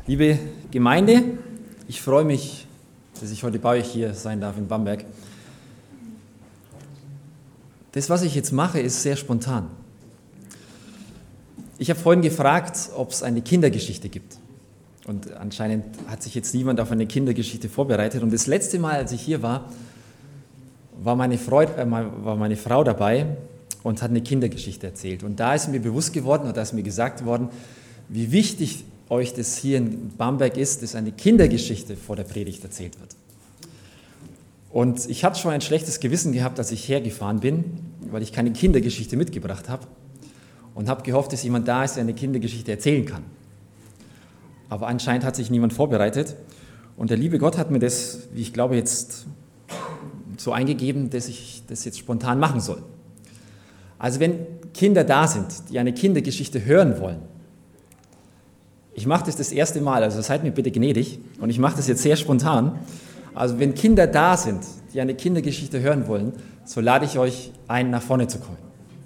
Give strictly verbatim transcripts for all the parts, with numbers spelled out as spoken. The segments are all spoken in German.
Liebe Gemeinde, ich freue mich, dass ich heute bei euch hier sein darf in Bamberg. Das, was ich jetzt mache, ist sehr spontan. Ich habe vorhin gefragt, ob es eine Kindergeschichte gibt. Und anscheinend hat sich jetzt niemand auf eine Kindergeschichte vorbereitet. Und das letzte Mal, als ich hier war, war meine, Freude, äh, war meine Frau dabei und hat eine Kindergeschichte erzählt. Und da ist mir bewusst geworden, oder da ist mir gesagt worden, wie wichtig euch das hier in Bamberg ist, dass eine Kindergeschichte vor der Predigt erzählt wird. Und ich hatte schon ein schlechtes Gewissen gehabt, als ich hergefahren bin, weil ich keine Kindergeschichte mitgebracht habe und habe gehofft, dass jemand da ist, der eine Kindergeschichte erzählen kann. Aber anscheinend hat sich niemand vorbereitet und der liebe Gott hat mir das, wie ich glaube, jetzt so eingegeben, dass ich das jetzt spontan machen soll. Also wenn Kinder da sind, die eine Kindergeschichte hören wollen, ich mache das das erste Mal, also seid mir bitte gnädig und ich mache das jetzt sehr spontan. Also wenn Kinder da sind, die eine Kindergeschichte hören wollen, so lade ich euch ein, nach vorne zu kommen.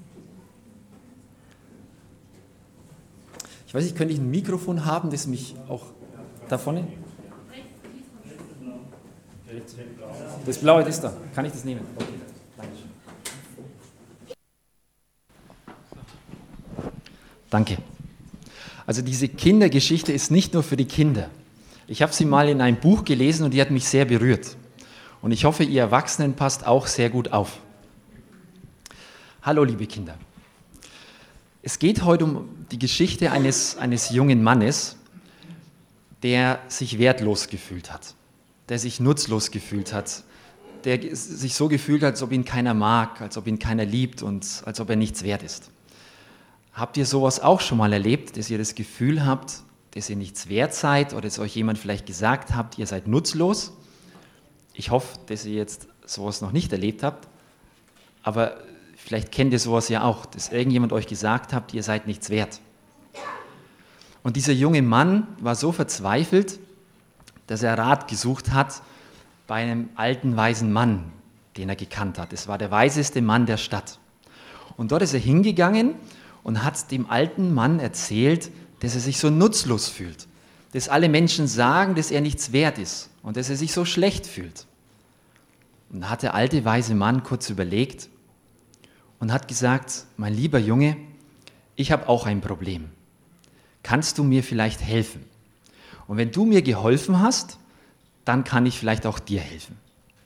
Ich weiß nicht, könnte ich ein Mikrofon haben, das mich auch da vorne? Das blaue ist da. Kann ich das nehmen? Okay, Dankeschön. Danke. Also diese Kindergeschichte ist nicht nur für die Kinder. Ich habe sie mal in einem Buch gelesen und die hat mich sehr berührt. Und ich hoffe, ihr Erwachsenen passt auch sehr gut auf. Hallo, liebe Kinder. Es geht heute um die Geschichte eines, eines jungen Mannes, der sich wertlos gefühlt hat, der sich nutzlos gefühlt hat, der sich so gefühlt hat, als ob ihn keiner mag, als ob ihn keiner liebt und als ob er nichts wert ist. Habt ihr sowas auch schon mal erlebt, dass ihr das Gefühl habt, dass ihr nichts wert seid oder dass euch jemand vielleicht gesagt habt, ihr seid nutzlos? Ich hoffe, dass ihr jetzt sowas noch nicht erlebt habt, aber vielleicht kennt ihr sowas ja auch, dass irgendjemand euch gesagt hat, ihr seid nichts wert. Und dieser junge Mann war so verzweifelt, dass er Rat gesucht hat bei einem alten, weisen Mann, den er gekannt hat. Es war der weiseste Mann der Stadt. Und dort ist er hingegangen und hat dem alten Mann erzählt, dass er sich so nutzlos fühlt, dass alle Menschen sagen, dass er nichts wert ist und dass er sich so schlecht fühlt. Und da hat der alte, weise Mann kurz überlegt und hat gesagt, mein lieber Junge, ich habe auch ein Problem. Kannst du mir vielleicht helfen? Und wenn du mir geholfen hast, dann kann ich vielleicht auch dir helfen.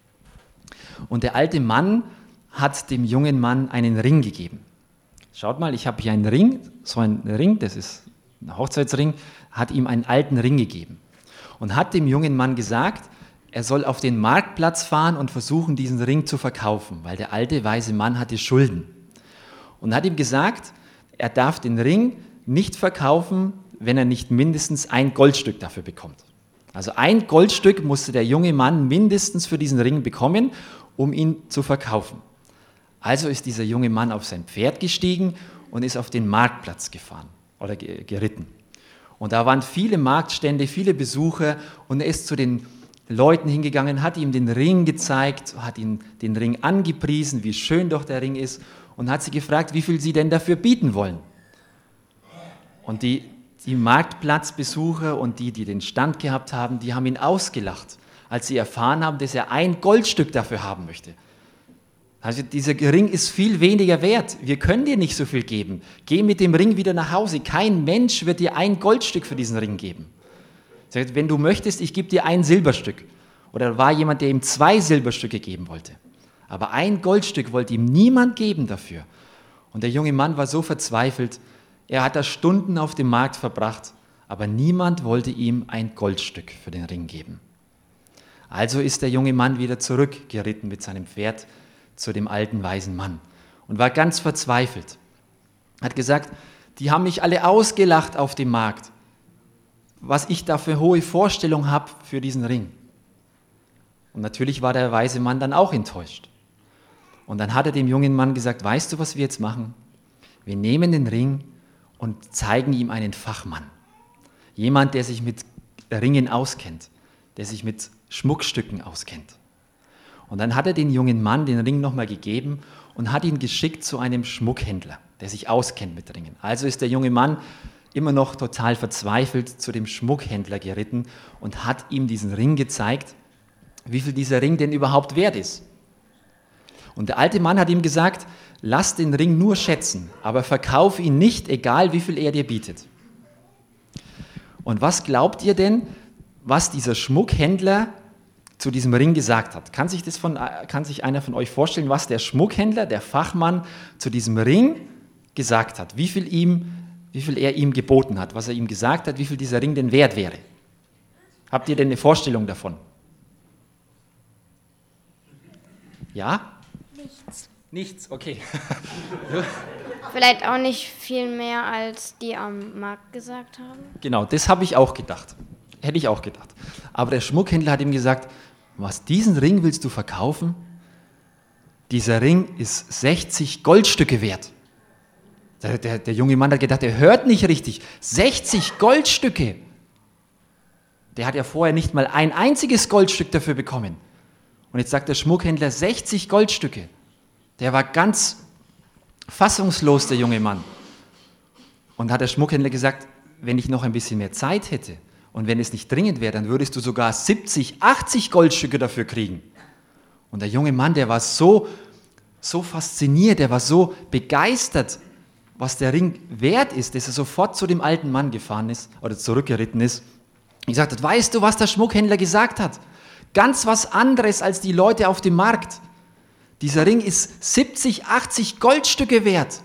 Und der alte Mann hat dem jungen Mann einen Ring gegeben. Schaut mal, ich habe hier einen Ring, so einen Ring, das ist ein Hochzeitsring, hat ihm einen alten Ring gegeben und hat dem jungen Mann gesagt, er soll auf den Marktplatz fahren und versuchen, diesen Ring zu verkaufen, weil der alte, weise Mann hatte Schulden. Und hat ihm gesagt, er darf den Ring nicht verkaufen, wenn er nicht mindestens ein Goldstück dafür bekommt. Also ein Goldstück musste der junge Mann mindestens für diesen Ring bekommen, um ihn zu verkaufen. Also ist dieser junge Mann auf sein Pferd gestiegen und ist auf den Marktplatz gefahren oder geritten. Und da waren viele Marktstände, viele Besucher und er ist zu den Leuten hingegangen, hat ihm den Ring gezeigt, hat ihm den Ring angepriesen, wie schön doch der Ring ist und hat sie gefragt, wie viel sie denn dafür bieten wollen. Und die, die Marktplatzbesucher und die, die den Stand gehabt haben, die haben ihn ausgelacht, als sie erfahren haben, dass er ein Goldstück dafür haben möchte. Also dieser Ring ist viel weniger wert. Wir können dir nicht so viel geben. Geh mit dem Ring wieder nach Hause. Kein Mensch wird dir ein Goldstück für diesen Ring geben. Sagt, wenn du möchtest, ich gebe dir ein Silberstück. Oder war jemand, der ihm zwei Silberstücke geben wollte. Aber ein Goldstück wollte ihm niemand geben dafür. Und der junge Mann war so verzweifelt, er hat da Stunden auf dem Markt verbracht, aber niemand wollte ihm ein Goldstück für den Ring geben. Also ist der junge Mann wieder zurückgeritten mit seinem Pferd zu dem alten, weisen Mann und war ganz verzweifelt. Hat gesagt, die haben mich alle ausgelacht auf dem Markt, was ich da für hohe Vorstellungen habe für diesen Ring. Und natürlich war der weise Mann dann auch enttäuscht. Und dann hat er dem jungen Mann gesagt, weißt du, was wir jetzt machen? Wir nehmen den Ring und zeigen ihm einen Fachmann. Jemand, der sich mit Ringen auskennt, der sich mit Schmuckstücken auskennt. Und dann hat er den jungen Mann den Ring nochmal gegeben und hat ihn geschickt zu einem Schmuckhändler, der sich auskennt mit Ringen. Also ist der junge Mann immer noch total verzweifelt zu dem Schmuckhändler geritten und hat ihm diesen Ring gezeigt, wie viel dieser Ring denn überhaupt wert ist. Und der alte Mann hat ihm gesagt, lass den Ring nur schätzen, aber verkauf ihn nicht, egal wie viel er dir bietet. Und was glaubt ihr denn, was dieser Schmuckhändler zu diesem Ring gesagt hat? Kann sich, das von, kann sich einer von euch vorstellen, was der Schmuckhändler, der Fachmann zu diesem Ring gesagt hat? Wie viel, ihm, wie viel er ihm geboten hat, was er ihm gesagt hat, wie viel dieser Ring denn wert wäre? Habt ihr denn eine Vorstellung davon? Ja? Nichts. Nichts, okay. Vielleicht auch nicht viel mehr, als die am Markt gesagt haben. Genau, das habe ich auch gedacht. Hätte ich auch gedacht. Aber der Schmuckhändler hat ihm gesagt, was, diesen Ring willst du verkaufen? Dieser Ring ist sechzig Goldstücke wert. Der, der, der junge Mann hat gedacht, er hört nicht richtig. sechzig Goldstücke. Der hat ja vorher nicht mal ein einziges Goldstück dafür bekommen. Und jetzt sagt der Schmuckhändler sechzig Goldstücke. Der war ganz fassungslos, der junge Mann. Und hat der Schmuckhändler gesagt, wenn ich noch ein bisschen mehr Zeit hätte und wenn es nicht dringend wäre, dann würdest du sogar siebzig, achtzig Goldstücke dafür kriegen. Und der junge Mann, der war so, so fasziniert, der war so begeistert, was der Ring wert ist, dass er sofort zu dem alten Mann gefahren ist oder zurückgeritten ist. Und gesagt hat, weißt du, was der Schmuckhändler gesagt hat? Ganz was anderes als die Leute auf dem Markt. Dieser Ring ist siebzig, achtzig Goldstücke wert.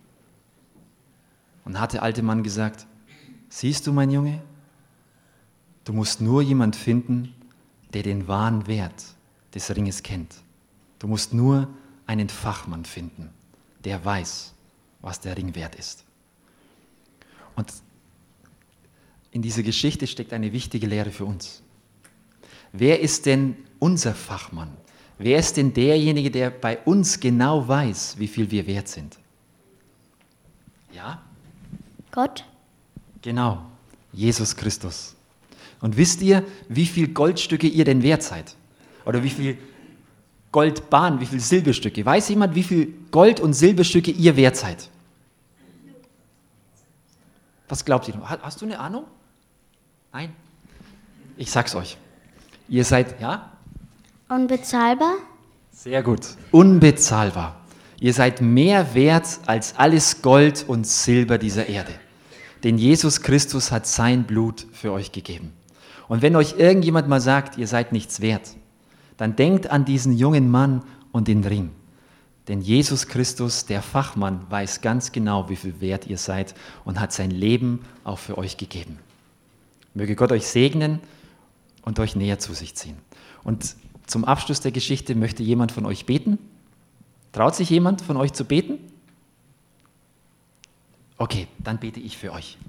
Und hat der alte Mann gesagt, siehst du, mein Junge, du musst nur jemand finden, der den wahren Wert des Ringes kennt. Du musst nur einen Fachmann finden, der weiß, was der Ring wert ist. Und in dieser Geschichte steckt eine wichtige Lehre für uns. Wer ist denn unser Fachmann? Wer ist denn derjenige, der bei uns genau weiß, wie viel wir wert sind? Ja? Gott? Genau, Jesus Christus. Und wisst ihr, wie viel Goldstücke ihr denn wert seid? Oder wie viel Goldbahn, wie viel Silberstücke? Weiß jemand, wie viel Gold- und Silberstücke ihr wert seid? Was glaubt ihr? Hast du eine Ahnung? Nein? Ich sag's euch. Ihr seid, ja? Unbezahlbar? Sehr gut. Unbezahlbar. Ihr seid mehr wert als alles Gold und Silber dieser Erde. Denn Jesus Christus hat sein Blut für euch gegeben. Und wenn euch irgendjemand mal sagt, ihr seid nichts wert, dann denkt an diesen jungen Mann und den Ring. Denn Jesus Christus, der Fachmann, weiß ganz genau, wie viel wert ihr seid und hat sein Leben auch für euch gegeben. Möge Gott euch segnen und euch näher zu sich ziehen. Und zum Abschluss der Geschichte möchte jemand von euch beten. Traut sich jemand von euch zu beten? Okay, dann bete ich für euch.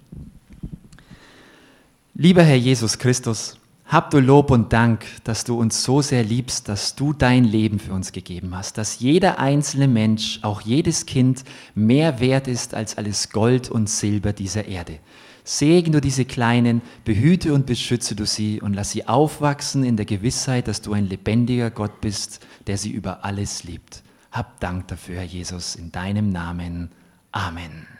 Lieber Herr Jesus Christus, hab du Lob und Dank, dass du uns so sehr liebst, dass du dein Leben für uns gegeben hast, dass jeder einzelne Mensch, auch jedes Kind, mehr wert ist als alles Gold und Silber dieser Erde. Segne du diese Kleinen, behüte und beschütze du sie und lass sie aufwachsen in der Gewissheit, dass du ein lebendiger Gott bist, der sie über alles liebt. Hab Dank dafür, Herr Jesus, in deinem Namen. Amen.